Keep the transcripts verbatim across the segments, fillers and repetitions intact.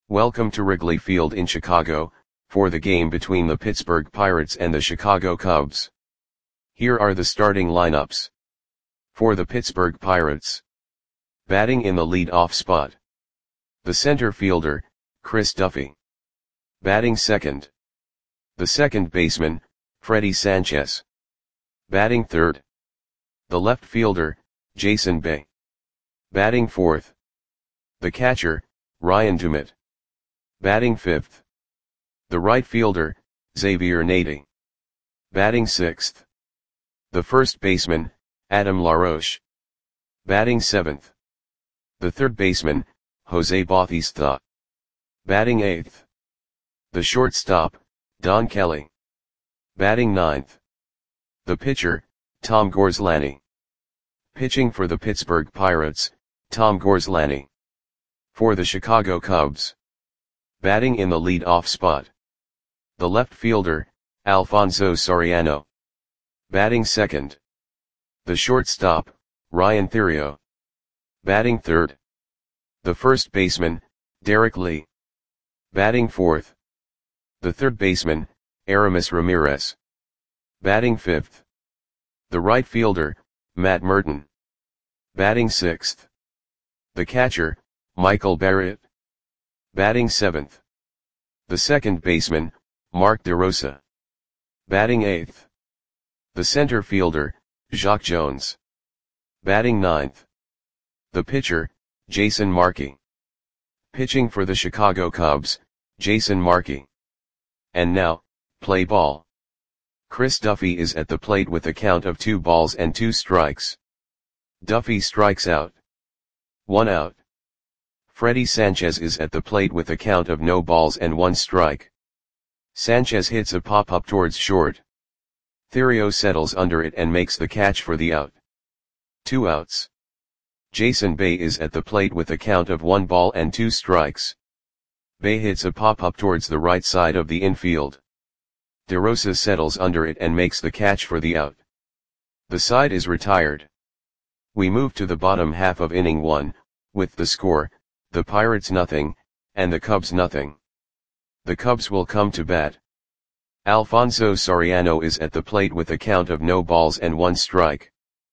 Welcome to Wrigley Field in Chicago, for the game between the Pittsburgh Pirates and the Chicago Cubs. Here are the starting lineups. For the Pittsburgh Pirates. Batting in the lead-off spot. The center fielder, Chris Duffy. Batting second. The second baseman, Freddie Sanchez. Batting third. The left fielder, Jason Bay. Batting fourth. The catcher, Ryan Dummett. Batting fifth. The right fielder, Xavier Nady. Batting sixth. The first baseman, Adam LaRoche. Batting seventh. The third baseman, Jose Bautista. Batting eighth. The shortstop, Don Kelly. Batting ninth. The pitcher, Tom Gorslany. Pitching for the Pittsburgh Pirates, Tom Gorslany. For the Chicago Cubs. Batting in the lead-off spot. The left fielder, Alfonso Soriano. Batting second. The shortstop, Ryan Theriot. Batting third. The first baseman, Derek Lee. Batting fourth. The third baseman, Aramis Ramirez. Batting fifth. The right fielder, Matt Merton. Batting sixth. The catcher, Michael Barrett. Batting seventh. The second baseman, Mark DeRosa. Batting eighth. The center fielder, Jacque Jones. Batting ninth. The pitcher, Jason Markey. Pitching for the Chicago Cubs, Jason Markey. And now, play ball. Chris Duffy is at the plate with a count of two balls and two strikes. Duffy strikes out. One out. Freddie Sanchez is at the plate with a count of no balls and one strike. Sanchez hits a pop-up towards short. Theriot settles under it and makes the catch for the out. Two outs. Jason Bay is at the plate with a count of one ball and two strikes. Bay hits a pop-up towards the right side of the infield. DeRosa settles under it and makes the catch for the out. The side is retired. We move to the bottom half of inning one, with the score, the Pirates nothing, and the Cubs nothing. The Cubs will come to bat. Alfonso Soriano is at the plate with a count of no balls and one strike.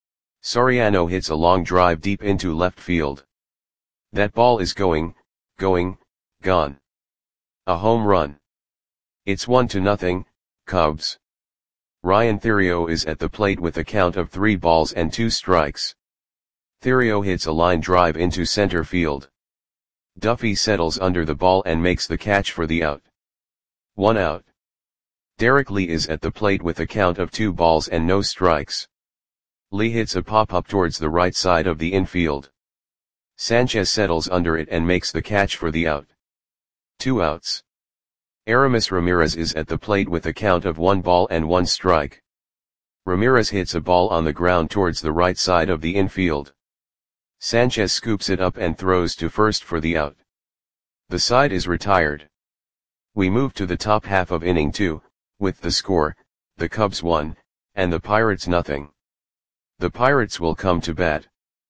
Soriano hits a long drive deep into left field. That ball is going, going, gone. A home run. It's one to nothing, Cubs. Ryan Theriot is at the plate with a count of three balls and two strikes. Theriot hits a line drive into center field. Duffy settles under the ball and makes the catch for the out. One out. Derek Lee is at the plate with a count of two balls and no strikes. Lee hits a pop-up towards the right side of the infield. Sanchez settles under it and makes the catch for the out. Two outs. Aramis Ramirez is at the plate with a count of one ball and one strike. Ramirez hits a ball on the ground towards the right side of the infield. Sanchez scoops it up and throws to first for the out. The side is retired. We move to the top half of inning two, with the score, the Cubs one, and the Pirates nothing. The Pirates will come to bat.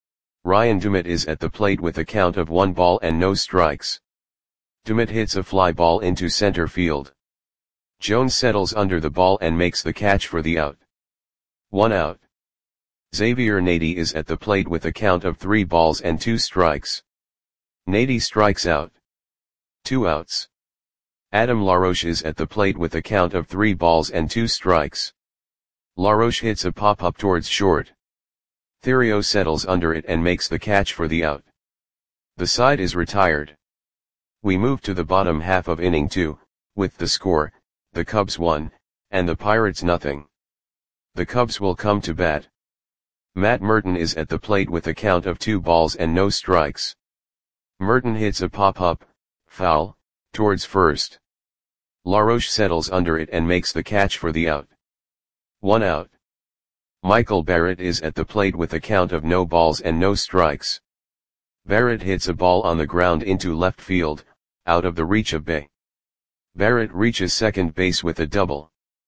Ryan Dummett is at the plate with a count of one ball and no strikes. Dummett hits a fly ball into center field. Jones settles under the ball and makes the catch for the out. One out. Xavier Nady is at the plate with a count of three balls and two strikes. Nady strikes out. Two outs. Adam LaRoche is at the plate with a count of three balls and two strikes. LaRoche hits a pop-up towards short. Theriot settles under it and makes the catch for the out. The side is retired. We move to the bottom half of inning two, with the score, the Cubs one, and the Pirates nothing. The Cubs will come to bat. Matt Merton is at the plate with a count of two balls and no strikes. Merton hits a pop-up, foul, towards first. LaRoche settles under it and makes the catch for the out. One out. Michael Barrett is at the plate with a count of no balls and no strikes. Barrett hits a ball on the ground into left field, out of the reach of Bay. Barrett reaches second base with a double.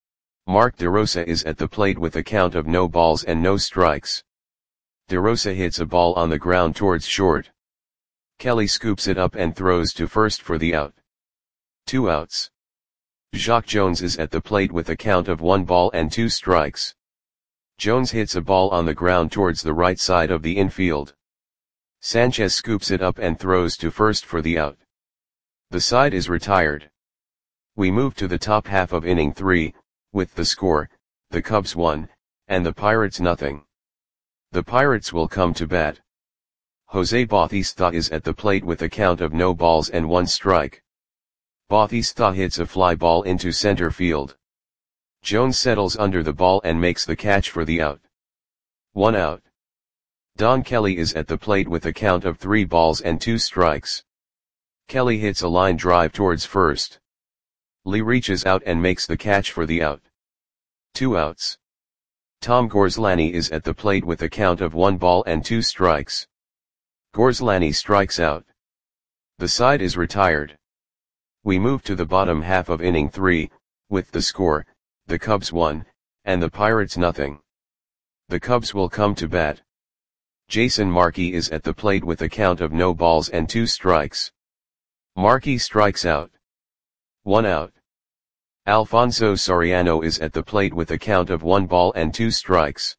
Mark DeRosa is at the plate with a count of no balls and no strikes. DeRosa hits a ball on the ground towards short. Kelly scoops it up and throws to first for the out. Two outs. Jacque Jones is at the plate with a count of one ball and two strikes. Jones hits a ball on the ground towards the right side of the infield. Sanchez scoops it up and throws to first for the out. The side is retired. We move to the top half of inning three, with the score, the Cubs one, and the Pirates nothing. The Pirates will come to bat. Jose Bautista is at the plate with a count of no balls and one strike. Bautista hits a fly ball into center field. Jones settles under the ball and makes the catch for the out. One out. Don Kelly is at the plate with a count of three balls and two strikes. Kelly hits a line drive towards first. Lee reaches out and makes the catch for the out. Two outs. Tom Gorslany is at the plate with a count of one ball and two strikes. Gorslany strikes out. The side is retired. We move to the bottom half of inning three, with the score, the Cubs one, and the Pirates nothing. The Cubs will come to bat. Jason Markey is at the plate with a count of no balls and two strikes. Markey strikes out. One out. Alfonso Soriano is at the plate with a count of one ball and two strikes.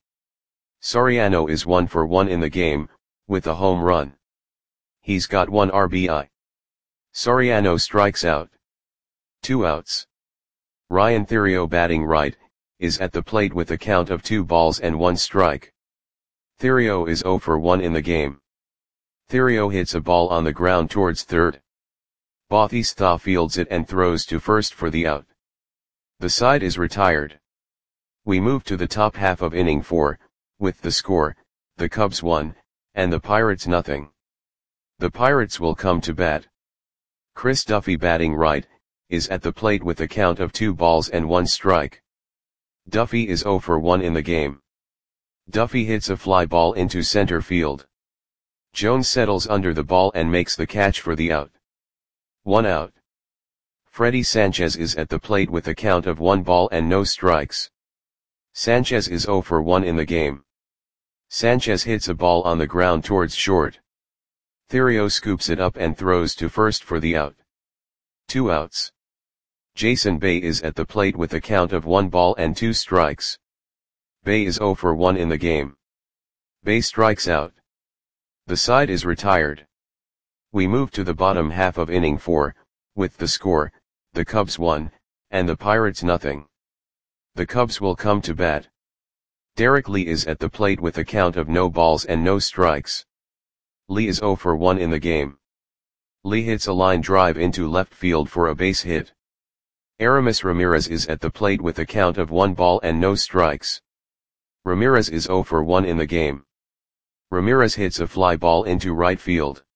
Soriano is one for one in the game, with a home run. He's got one R B I. Soriano strikes out. Two outs. Ryan Theriot, batting right, is at the plate with a count of two balls and one strike. Theriot is zero for one in the game. Theriot hits a ball on the ground towards third. Bautista fields it and throws to first for the out. The side is retired. We move to the top half of inning four, with the score, the Cubs one, and the Pirates nothing. The Pirates will come to bat. Chris Duffy, batting right, is at the plate with a count of two balls and one strike. Duffy is zero for one in the game. Duffy hits a fly ball into center field. Jones settles under the ball and makes the catch for the out. One out. Freddie Sanchez is at the plate with a count of one ball and no strikes. Sanchez is zero for one in the game. Sanchez hits a ball on the ground towards short. Theriot scoops it up and throws to first for the out. Two outs. Jason Bay is at the plate with a count of one ball and two strikes. Bay is zero for one in the game. Bay strikes out. The side is retired. We move to the bottom half of inning four, with the score, the Cubs one, and the Pirates nothing. The Cubs will come to bat. Derek Lee is at the plate with a count of no balls and no strikes. Lee is zero for one in the game. Lee hits a line drive into left field for a base hit. Aramis Ramirez is at the plate with a count of one ball and no strikes. Ramirez is zero for one in the game. Ramirez hits a fly ball into right field.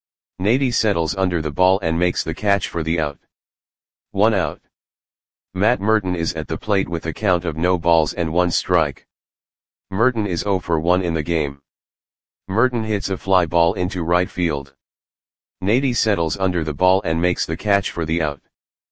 Nady settles under the ball and makes the catch for the out. One out. Matt Merton is at the plate with a count of no balls and one strike. Merton is zero for one in the game. Merton hits a fly ball into right field. Nady settles under the ball and makes the catch for the out.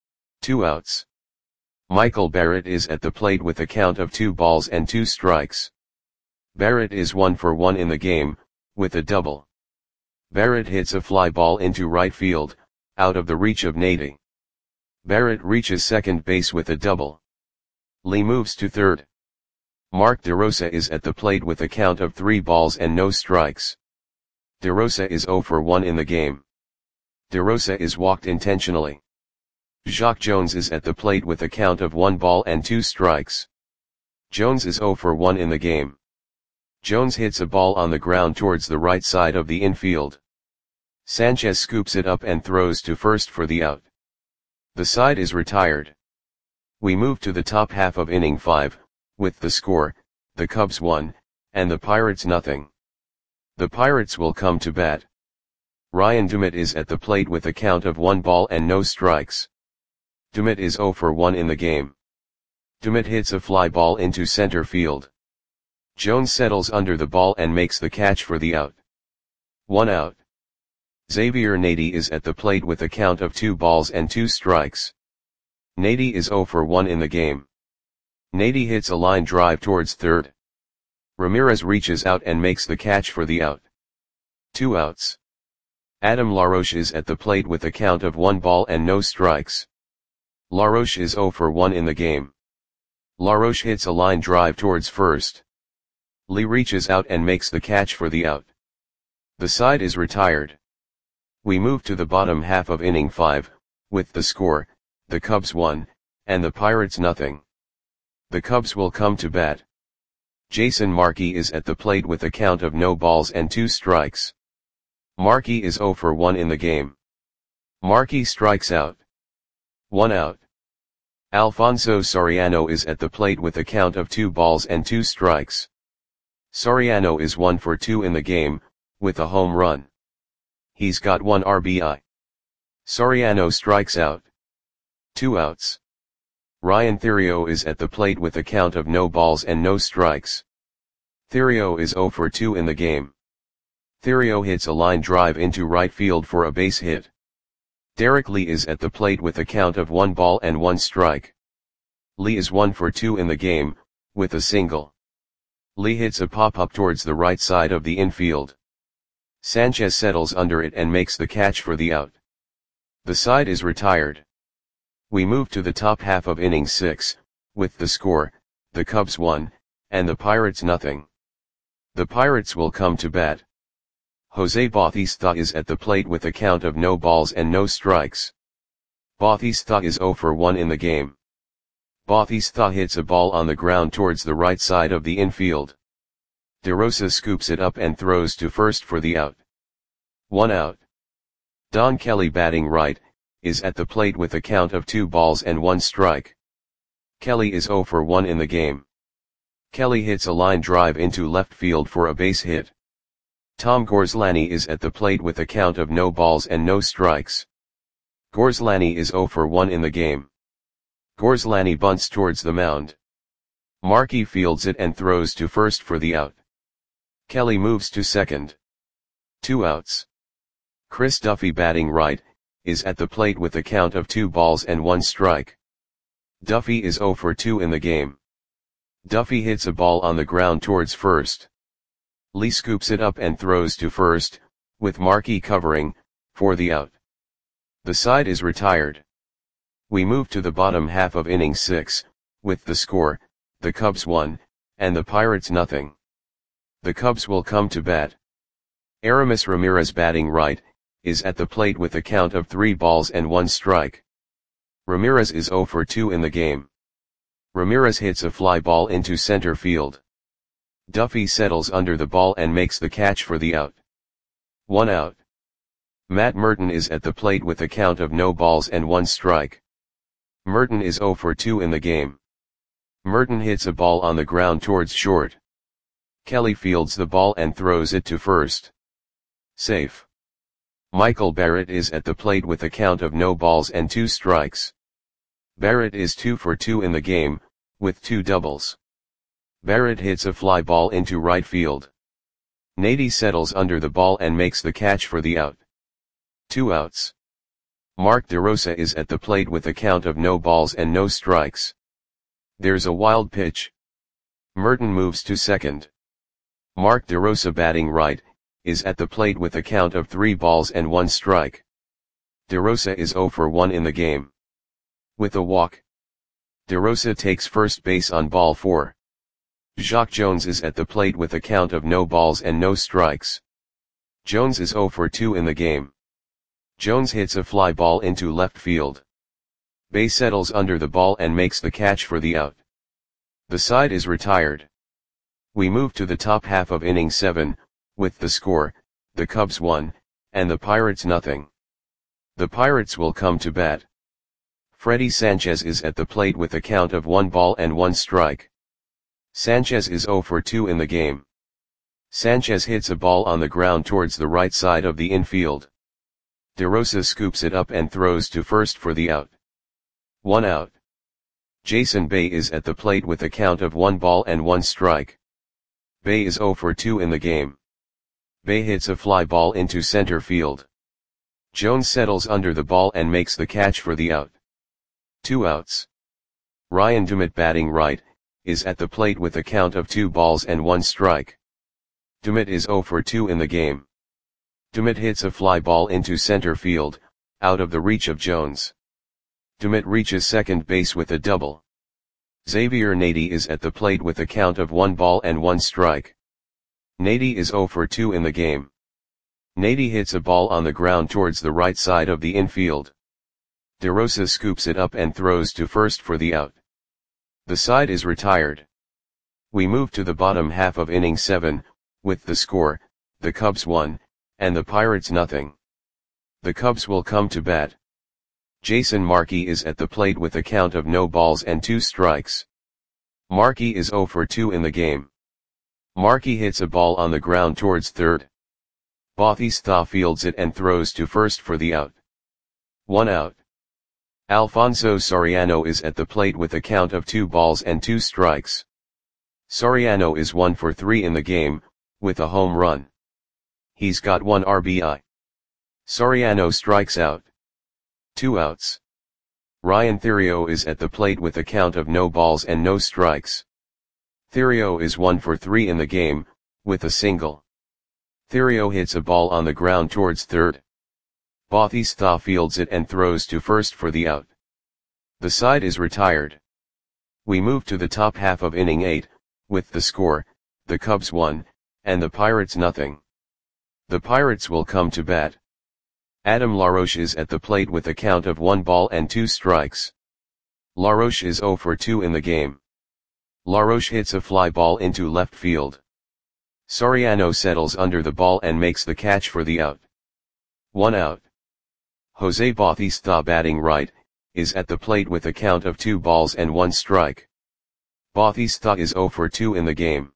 Two outs. Michael Barrett is at the plate with a count of two balls and two strikes. Barrett is one for one in the game, with a double. Barrett hits a fly ball into right field, out of the reach of Nady. Barrett reaches second base with a double. Lee moves to third. Mark DeRosa is at the plate with a count of three balls and no strikes. DeRosa is zero for one in the game. DeRosa is walked intentionally. Jacque Jones is at the plate with a count of one ball and two strikes. Jones is zero for one in the game. Jones hits a ball on the ground towards the right side of the infield. Sanchez scoops it up and throws to first for the out. The side is retired. We move to the top half of inning five, with the score, the Cubs one, and the Pirates nothing. The Pirates will come to bat. Ryan Dumit is at the plate with a count of one ball and no strikes. Dumit is zero for one in the game. Dumit hits a fly ball into center field. Jones settles under the ball and makes the catch for the out. One out. Xavier Nady is at the plate with a count of two balls and two strikes. Nady is zero for one in the game. Nady hits a line drive towards third. Ramirez reaches out and makes the catch for the out. Two outs. Adam Laroche is at the plate with a count of one ball and no strikes. Laroche is zero for one in the game. Laroche hits a line drive towards first. Lee reaches out and makes the catch for the out. The side is retired. We move to the bottom half of inning five, with the score, the Cubs one, and the Pirates nothing. The Cubs will come to bat. Jason Markey is at the plate with a count of no balls and two strikes. Markey is zero for one in the game. Markey strikes out. One out. Alfonso Soriano is at the plate with a count of two balls and two strikes. Soriano is one for two in the game, with a home run. He's got one R B I. Soriano strikes out. Two outs. Ryan Theriot is at the plate with a count of no balls and no strikes. Theriot is zero for two in the game. Theriot hits a line drive into right field for a base hit. Derek Lee is at the plate with a count of one ball and one strike. Lee is one for two in the game, with a single. Lee hits a pop-up towards the right side of the infield. Sanchez settles under it and makes the catch for the out. The side is retired. We move to the top half of inning six, with the score, the Cubs one, and the Pirates nothing. The Pirates will come to bat. Jose Bautista is at the plate with a count of no balls and no strikes. Bautista is zero for one in the game. Bautista hits a ball on the ground towards the right side of the infield. DeRosa scoops it up and throws to first for the out. One out. Don Kelly, batting right, is at the plate with a count of two balls and one strike. Kelly is zero for one in the game. Kelly hits a line drive into left field for a base hit. Tom Gorslani is at the plate with a count of no balls and no strikes. Gorslani is zero for one in the game. Gorslani bunts towards the mound. Markey fields it and throws to first for the out. Kelly moves to second. Two outs. Chris Duffy, batting right, is at the plate with a count of two balls and one strike. Duffy is zero for two in the game. Duffy hits a ball on the ground towards first. Lee scoops it up and throws to first, with Markey covering, for the out. The side is retired. We move to the bottom half of inning six, with the score, the Cubs one, and the Pirates nothing. The Cubs will come to bat. Aramis Ramirez, batting right, is at the plate with a count of three balls and one strike. Ramirez is zero for two in the game. Ramirez hits a fly ball into center field. Duffy settles under the ball and makes the catch for the out. One out. Matt Merton is at the plate with a count of no balls and one strike. Merton is zero for two in the game. Merton hits a ball on the ground towards short. Kelly fields the ball and throws it to first. Safe. Michael Barrett is at the plate with a count of no balls and two strikes. Barrett is two for two in the game, with two doubles. Barrett hits a fly ball into right field. Nady settles under the ball and makes the catch for the out. Two outs. Mark DeRosa is at the plate with a count of no balls and no strikes. There's a wild pitch. Merton moves to second. Mark DeRosa, batting right, is at the plate with a count of three balls and one strike. DeRosa is zero for one in the game. With a walk. DeRosa takes first base on ball four. Jacque Jones is at the plate with a count of no balls and no strikes. Jones is zero for two in the game. Jones hits a fly ball into left field. Bay settles under the ball and makes the catch for the out. The side is retired. We move to the top half of inning seven, with the score, the Cubs one, and the Pirates nothing. The Pirates will come to bat. Freddie Sanchez is at the plate with a count of one ball and one strike. Sanchez is zero for two in the game. Sanchez hits a ball on the ground towards the right side of the infield. DeRosa scoops it up and throws to first for the out. One out. Jason Bay is at the plate with a count of one ball and one strike. Bay is zero for two in the game. Bay hits a fly ball into center field. Jones settles under the ball and makes the catch for the out. Two outs. Ryan Dumit, batting right, is at the plate with a count of two balls and one strike. Dumit is zero for two in the game. Dumit hits a fly ball into center field, out of the reach of Jones. Dumit reaches second base with a double. Xavier Nady is at the plate with a count of one ball and one strike. Nady is zero for two in the game. Nady hits a ball on the ground towards the right side of the infield. DeRosa scoops it up and throws to first for the out. The side is retired. We move to the bottom half of inning seven, with the score, the Cubs one, and the Pirates nothing. The Cubs will come to bat. Jason Markey is at the plate with a count of no balls and two strikes. Markey is zero for two in the game. Markey hits a ball on the ground towards third. Bautista fields it and throws to first for the out. One out. Alfonso Soriano is at the plate with a count of two balls and two strikes. Soriano is one for three in the game, with a home run. He's got one R B I. Soriano strikes out. Two outs. Ryan Theriot is at the plate with a count of no balls and no strikes. Theriot is one for three in the game, with a single. Theriot hits a ball on the ground towards third. Bautista fields it and throws to first for the out. The side is retired. We move to the top half of inning eight, with the score, the Cubs one, and the Pirates nothing. The Pirates will come to bat. Adam LaRoche is at the plate with a count of one ball and two strikes. LaRoche is zero for two in the game. LaRoche hits a fly ball into left field. Soriano settles under the ball and makes the catch for the out. One out. Jose Bautista, batting right, is at the plate with a count of two balls and one strike. Bautista is zero for two in the game.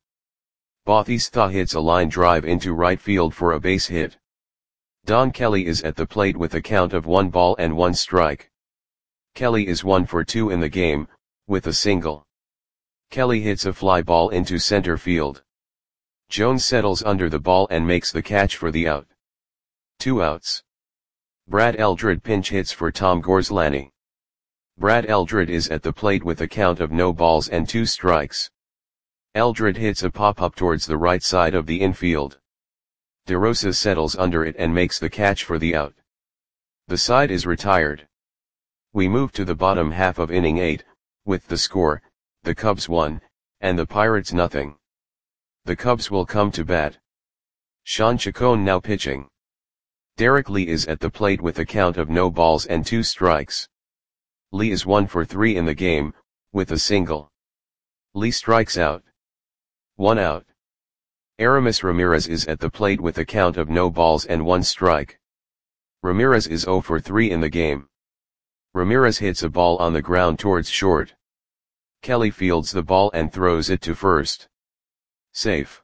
Bautista hits a line drive into right field for a base hit. Don Kelly is at the plate with a count of one ball and one strike. Kelly is one for two in the game, with a single. Kelly hits a fly ball into center field. Jones settles under the ball and makes the catch for the out. Two outs. Brad Eldred pinch hits for Tom Gorslani. Brad Eldred is at the plate with a count of no balls and two strikes. Eldred hits a pop-up towards the right side of the infield. DeRosa settles under it and makes the catch for the out. The side is retired. We move to the bottom half of inning eight, with the score, the Cubs one, and the Pirates nothing. The Cubs will come to bat. Sean Chacon now pitching. Derek Lee is at the plate with a count of no balls and two strikes. Lee is one for three in the game, with a single. Lee strikes out. One out. Aramis Ramirez is at the plate with a count of no balls and one strike. Ramirez is zero for three in the game. Ramirez hits a ball on the ground towards short. Kelly fields the ball and throws it to first. Safe.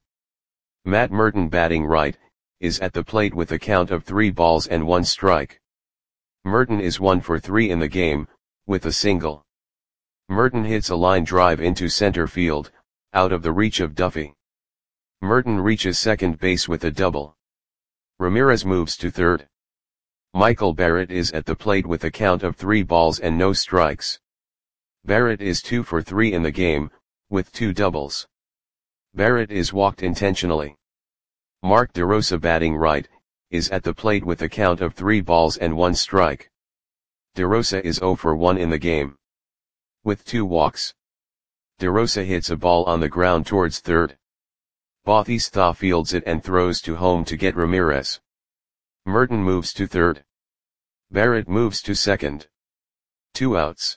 Matt Merton, batting right, is at the plate with a count of three balls and one strike. Merton is one for three in the game, with a single. Merton hits a line drive into center field, out of the reach of Duffy. Merton reaches second base with a double. Ramirez moves to third. Michael Barrett is at the plate with a count of three balls and no strikes. Barrett is two for three in the game, with two doubles. Barrett is walked intentionally. Mark DeRosa, batting right, is at the plate with a count of three balls and one strike. DeRosa is zero for one in the game. With two walks. DeRosa hits a ball on the ground towards third. Bautista fields it and throws to home to get Ramirez. Merton moves to third. Barrett moves to second. Two outs.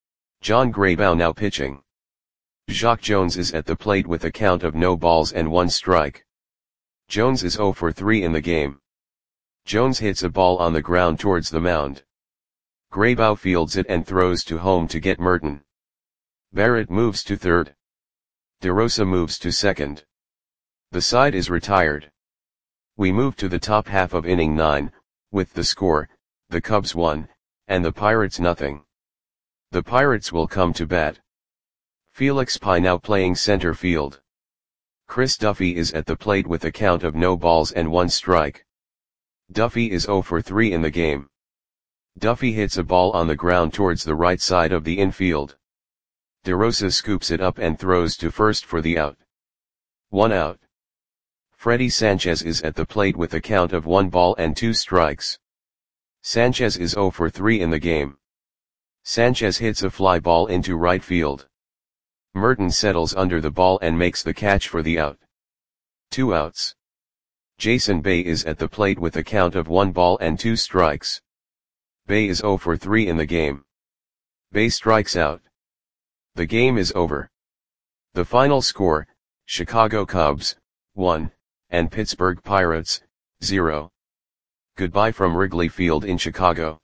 John Graybow now pitching. Jacque Jones is at the plate with a count of no balls and one strike. Jones is zero for three in the game. Jones hits a ball on the ground towards the mound. Graybow fields it and throws to home to get Merton. Barrett moves to third. DeRosa moves to second. The side is retired. We move to the top half of inning nine, with the score, the Cubs one, and the Pirates nothing. The Pirates will come to bat. Felix Pye now playing center field. Chris Duffy is at the plate with a count of no balls and one strike. Duffy is zero for three in the game. Duffy hits a ball on the ground towards the right side of the infield. DeRosa scoops it up and throws to first for the out. One out. Freddy Sanchez is at the plate with a count of one ball and two strikes. Sanchez is zero for three in the game. Sanchez hits a fly ball into right field. Merton settles under the ball and makes the catch for the out. Two outs. Jason Bay is at the plate with a count of one ball and two strikes. Bay is zero for three in the game. Bay strikes out. The game is over. The final score, Chicago Cubs, one, and Pittsburgh Pirates, zero. Goodbye from Wrigley Field in Chicago.